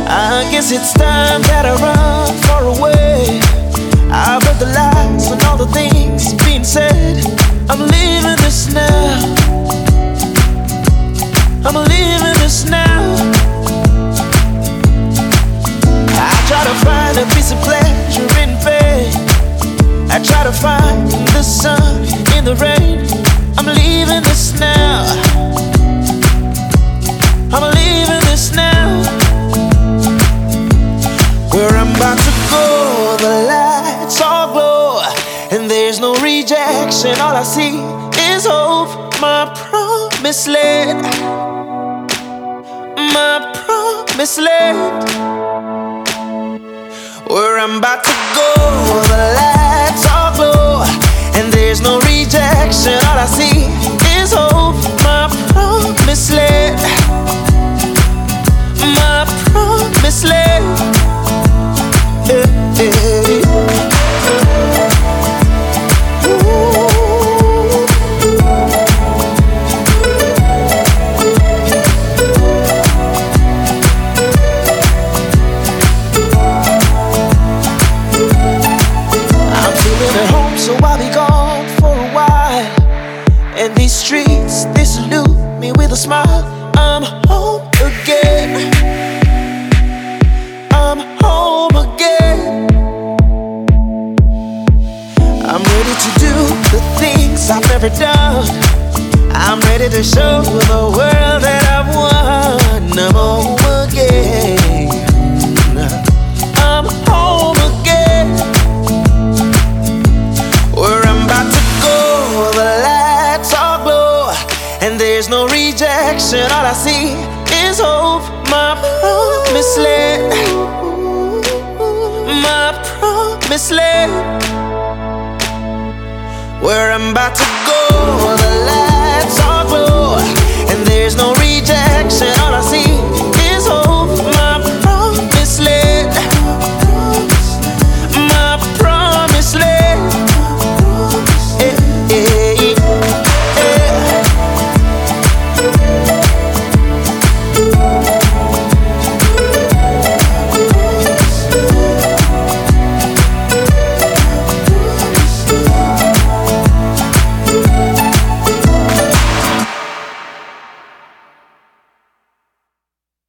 I guess it's time that I run far away. I've heard the lies and all the things being said. I'm leaving this now. I'm leaving this now. I try to find a piece of pleasure in pain. I try to find the sun in the rain. I'm leaving this now. I'm leaving this now. Where I'm about to go, the lights all glow, and there's no rejection. All I see is hope. My promised land. My promised land. Where I'm about to go, the lights all glow, and there's no rejection. All I see is hope. My promised land. My promised land. So I'll be gone for a while, and these streets, they salute me with a smile. I'm home again. I'm home again. I'm ready to do the things I've never done. I'm ready to show the world that I've won. I'm home again. I'm home again. Where I'm about to go, the lights all glow, and there's no rejection. All I see is hope. My promised land. My promised land. Where I'm about to go, the lights all glow, and there's no